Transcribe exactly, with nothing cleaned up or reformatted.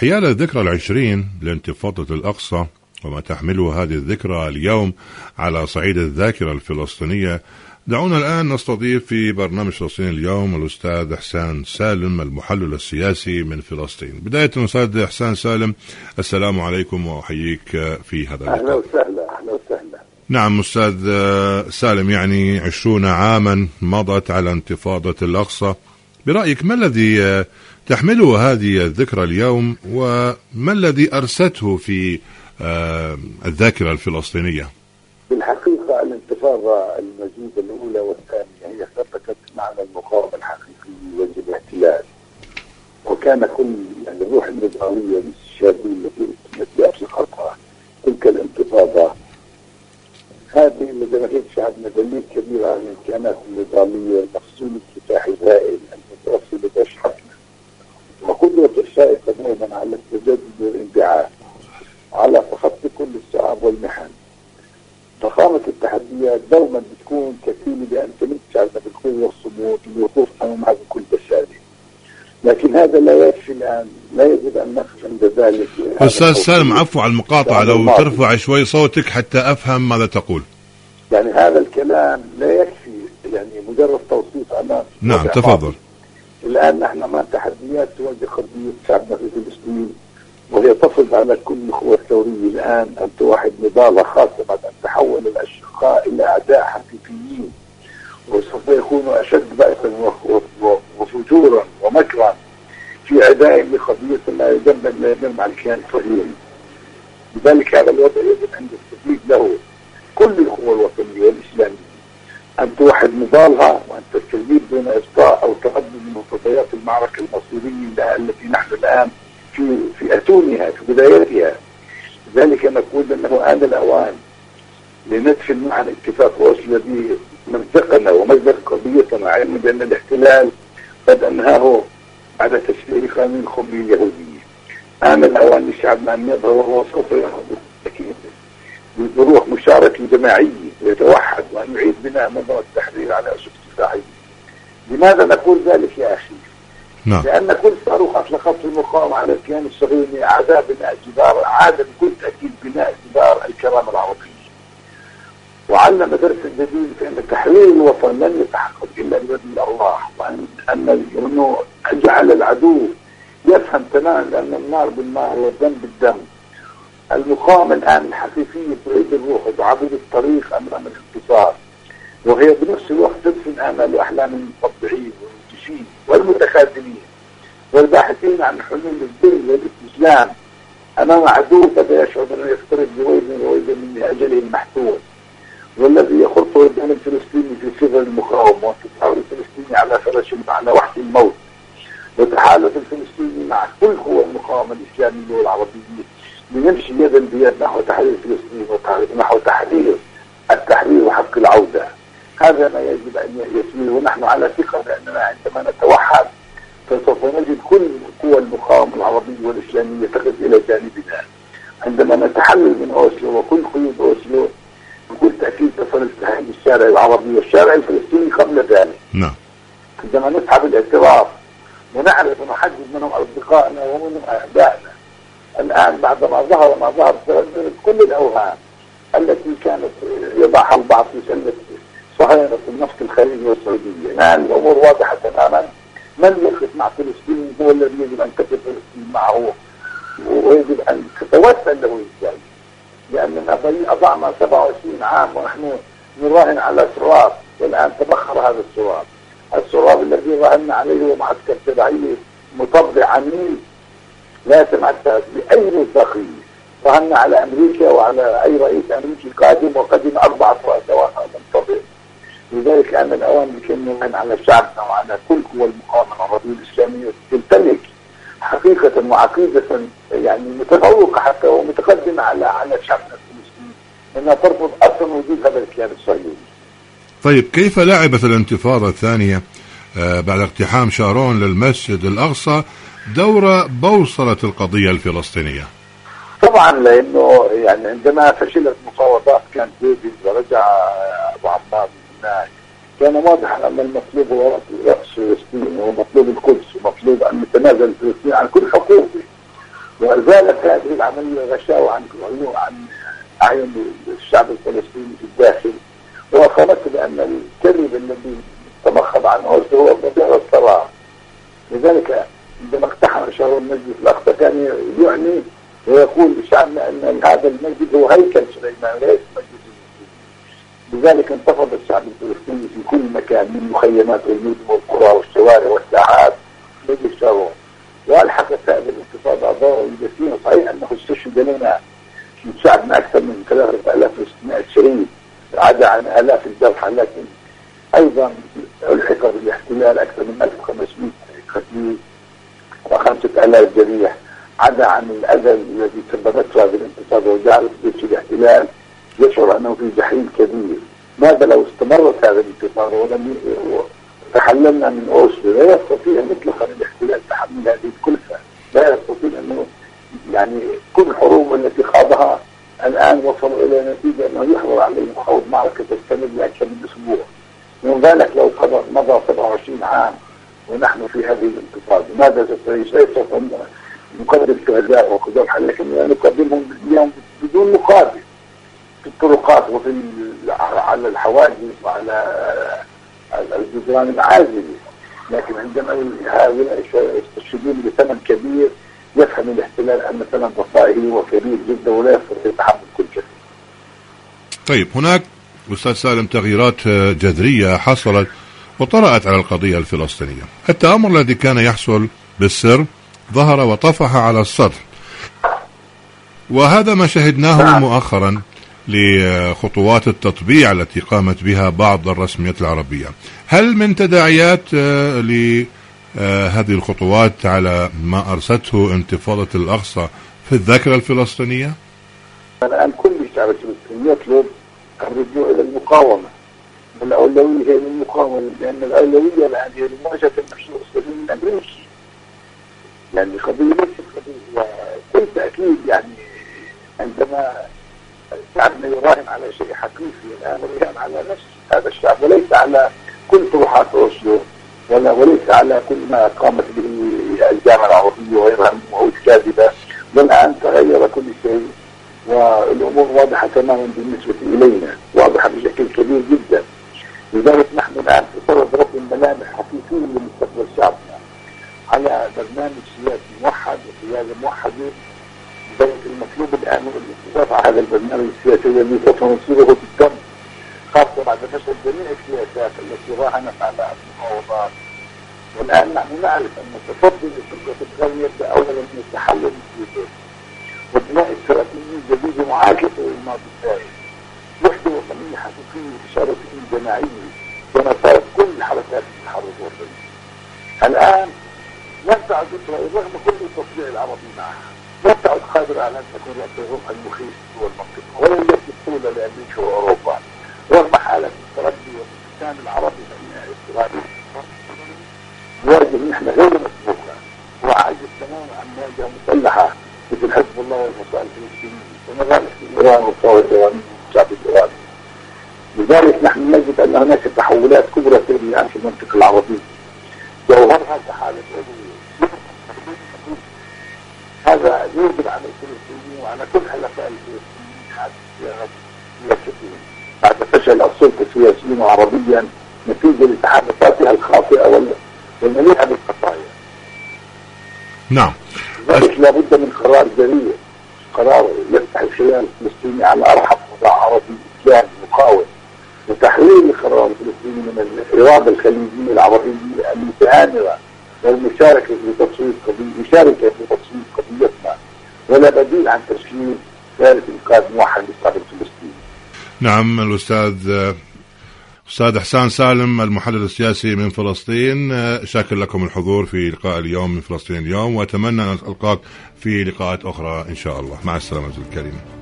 حيال الذكرى العشرين لانتفاضة الأقصى وما تحمله هذه الذكرى اليوم على صعيد الذاكرة الفلسطينية، دعونا الآن نستضيف في برنامج فلسطين اليوم الأستاذ إحسان سالم المحلل السياسي من فلسطين. بداية أستاذ إحسان سالم، السلام عليكم وأحييك في هذا اللقاء. أهلا وسهلا. أهلا وسهلا. نعم أستاذ سالم، يعني عشرون عاما مضت على انتفاضة الأقصى، برأيك ما الذي تحمله هذه الذكرى اليوم وما الذي أرسته في الذاكرة الفلسطينية؟ بالحقيقة الانتفاضة الموجودة الأولى والثانية هي ثبتت معنى المقاومة الحقيقي ضد الاحتلال، وكان كل يعني الروح النضالية الاستشهادية التي أطلقتها تلك الانتفاضة هذه اللي جماهير شعبنا دليل كبير على الإمكانات النضالية، مخزون الكفاح هائل المتوصل لدى شعبنا، وقدرة الشائقة دائما على التجدد والانبعاث على تخطي كل الصعاب والمحن. ضخامة التحديات دوما بتكون كفيلة بأن تمد شعبنا بالقوة والصمود للوقوف أمامها بكل بسالة، لكن هذا لا يكفي الآن، لا يجب أن نقف عند ذلك. أستاذ سالم، عفو على المقاطعة، لو ترفع شوي صوتك حتى أفهم ماذا تقول. يعني هذا الكلام لا يكفي، يعني مجرد توصيف أمام. نعم تفضل. الآن نحن مع تحديات تواجه قضية شعبنا في فلسطين، وهي تفرض على كل الأخوة الثورية الآن أن توحد نضالها، خاصة بعد أن تحول الأشقاء إلى أعداء حقيقيين، وسوف يكونوا أشد بأسا وفجورا ومكرا في عدائهم لقضية لا يجمد لا يجمد مع الكيان الصهيوني. لذلك هذا الوضع يجب أن يستفيد له كل الأخوة الوطنية والإسلامية أن توحد نضالها وأن تستجيب دون إبطاء أو تقدم من مقتضيات المعركة المصيرية التي نحن الآن في في أتونها في بدايتها. لذلك نقول أنه آن الأوان لندفن معا اتفاق وصل به منطقنا ومجلس قضيتنا، علما بأن الاحتلال قد أنهاه بعد تشريع قانون الخمرية اليهودية. آن الأوان لشعبنا أن يظهر، وهو سوف يظهر بالتأكيد بروح مشاركة جماعية ويتوحد وأن يعيد بناء منظمة التحرير على أسس كفاحية. لماذا نقول ذلك يا أخي؟ نعم. لأن كل صاروخ أطلقته المقاومة على الكيان الصهيوني أعاد بناء جدار، أعاد بكل تأكيد بناء جدار الكرامة العربية، وعلم درس جديد فإن تحرير الوطن لن يتحقق إلا بإذن الله، وأن أنه جعل العدو يفهم تماما أن النار بالنار والدم بالدم. المقاومة الآن الحقيقية تعيد الروح وتعبد الطريق أمام الانتصار، وهي بنفس الوقت تدفن آمال وأحلام المطبعين والمنتشين والمتخاذلين والباحثين عن حلول الذل والاستسلام أمام عدو بدا يشعر أنه يقترب بويل وويل من أجله المحتوم، والذي يخطه الدين الفلسطيني في صغر المقاومة والتحالف الفلسطيني على فراش على وحش الموت، وتحالف الفلسطيني مع كل قوى المقاومة الإسلامية والعربية لنمشي يدا بيد نحو تحرير فلسطين ونحو تحرير التحرير وحق العودة. هذا ما يجب أن يسير، ونحن على ثقة بأننا عندما نتوحد فسوف نجد كل قوى المقاومة العربية والإسلامية تقف إلى جانبنا. عندما نتحلل من أوسلو وكل قيود أوسلو بكل تأكيد تصل التحدي الشارع العربي والشارع الفلسطيني قبل ذلك. نعم. عندما نسحب الاعتراف ونعرف ونحدد منهم أصدقائنا ومنهم أعدائنا، الآن بعدما ظهر ما ظهر كل الأوهام التي كانت يضعها البعض في سلة صهاينة النفط الخليجي والسعودية، الآن الأمور واضحة تماما. من يقف مع فلسطين هو الذي يجب أن تقف فلسطين معه، ويجب أن تتوسل له إزاي، لأننا أضعنا سبعة وعشرين عام ونحن نراهن على سراب، والآن تبخر هذا السراب. السراب الذي راهنا عليه هو معسكر تبعية مطبع عميل لا يتمتع بأي مصداقية. راهنا على أمريكا وعلى أي رئيس أمريكي قادم، وقدم أربعة رؤساء منتظر. لذلك أن الأوان لكي نراهن على شعبنا وعلى كل قوى المقاومة العربية الإسلامية تمتلك حقيقة وعقيدة يعني متفوقة حتى ومتقدمة على على شعبنا الفلسطيني، انها ترفض اصلا وجود هذا الكيان الصهيوني. طيب كيف لعبت الانتفاضة الثانية بعد اقتحام شارون للمسجد الأقصى دور بوصلة القضية الفلسطينية؟ طبعا لانه يعني عندما فشلت مفاوضات كان ديفيد ورجع ابو عمار هناك، كان واضحا ان المطلوب هو رأس فلسطين ومطلوب القدس ومطلوب ان يتنازل فلسطين عن كل حقوقه، وزالت هذه العملية غشاوة عن عن أعين الشعب الفلسطيني في الداخل، وأخرت بأن الكذب الذي تمخض عن أوسلو هو مجرد صراع. لذلك عندما اقتحم شهر المسجد الأقصى كان يعني ويقول لشعبنا أن هذا المسجد هو هيكل سليمان وليس مسجد المسلمين. لذلك انتفض الشعب الفلسطيني في كل مكان من مخيمات المدن والقرى والشوارع والساحات مثل شهر، والحقت هذه الانتفاضة أضرار جسيمة. صحيح أنه استشهد لنا من شعبنا أكثر من ثلاثة آلاف وستمائة شهيد عدا عن آلاف الجرحى، لكن أيضا الحق بالاحتلال أكثر من ألف وخمسمائة قتيل وخمسة آلاف جريح، عدا عن الأذى الذي سببته هذه الانتفاضة وجعلت جيش الاحتلال يشعر أنه في جحيم كبير. ماذا لو استمرت هذه الانتفاضة ولم تحللنا من أوسلو؟ لا يستطيع مطلقا الاحتلال تحمل هذه الكلفة، لا يستطيع أنه يعني كل الحروب التي خاضها الآن وصلوا إلى نتيجة أنه يحضر عليهم خوض معركة تستمر لأكثر من أسبوع. من ذلك لو مضى سبعة وعشرين عام ونحن في هذه الانتفاضة ماذا ستعيش؟ ليس نقدم شهداء وجرحى، لكن نقدمهم اليوم بدون مقابل في الطرقات وفي على الحواجز وعلى الجدران العازلة. لكن عندما هؤلاء يستشهدون بثمن كبير يفهم الاحتلال أن ثمن بقائه هو كبير جدا ولا يستطيع تحمل كل شيء. طيب، هناك أستاذ سالم تغييرات جذرية حصلت وطرأت على القضية الفلسطينية. التآمر الذي كان يحصل بالسر ظهر وطفح على السطح، وهذا ما شهدناه مؤخرا لخطوات التطبيع التي قامت بها بعض الرسميات العربية. هل من تداعيات لهذه الخطوات على ما أرسته انتفاضة الأقصى في الذاكرة الفلسطينية؟ الآن كل الشعب الفلسطيني يطلب الرجوع إلى المقاومة، والأولوية هي المقاومة، لأن الأولوية الآن هي لمواجهة المشروع الصهيوني الأمريكي. يعني قضية ليست قضية كل تأكيد، يعني عندما شعبنا يراهن على شيء حقيقي الآن يراهن على نفس هذا الشعب وليس على كل طروحات أوسلو ولا وليس على كل ما قامت به الجامعة العربية وغيرها من وعود كاذبة. والآن تغير كل شيء والأمور واضحة تماما بالنسبة إلينا، واضحة بشكل كبير جدا. لذلك نحن الآن في صدد رسم ملامح حقيقية لمستقبل شعبنا على برنامج سياسي موحد وقيادة موحدة. لذلك المطلوب الآن هو الاستضافة على هذا البرنامج السياسي الذي سوف نصيره بالدم، خاصة بعد فشل جميع السياسات التي راهنت على المفاوضات. والآن نحن نعرف أن التفضل للفكرة تتغير أولا من التحلل السياسي وبناء استراتيجية جديدة معاكسة للماضي السابق، وحدة وطنية حقيقية إشارتية جماعية كما صارت كل حركات التحرر الوطني. الآن لم تعد إسرائيل رغم كل التطبيع العربي معها لم تعد قادرة على أن تكون رأس الرمح المخيف جوا المنطقة ولا يمكن طولة لأمريكا وأوروبا، رغم حالة التردي والاستسلام العربي بين إسرائيل نواجه نحن غير مسبوقة وعاجز تماما عن مواجهة مسلحة مثل حزب الله والفصائل الفلسطينيين وما ذلك في إيران والثورة الإيرانية والشعب الإيراني. لذلك نحن نجد أن هناك تحولات كبرى تجري الآن في المنطقة العربية جوهرها كحالة عضوية. هذا يوجب على الفلسطينيين وعلى كل حلفاء الفلسطينيين حادث سياسيين بعد فشل السلطة سياسيا وعربيا نتيجة لتحالفاتها الخاطئة والمليئة بالخطايا. نعم. لذلك لابد من قرار جريء، قرار يفتح الخيال الفلسطيني على أرحب وضع عربي إسلامي مقاوم، وتحويل القرار الفلسطيني من الإرادة الخليجية العربية المتآمرة والمشاركة في تصويت قضية مشاركة في تصويت قضيتنا ولا بديل عن تشكيل ثالث إنقاذ موحد للشعب الفلسطيني. نعم. الأستاذ أستاذ إحسان سالم المحلل السياسي من فلسطين، شاكر لكم الحضور في لقاء اليوم من فلسطين اليوم، وأتمنى أن ألقاك في لقاءات أخرى إن شاء الله. مع السلامة الكريمة.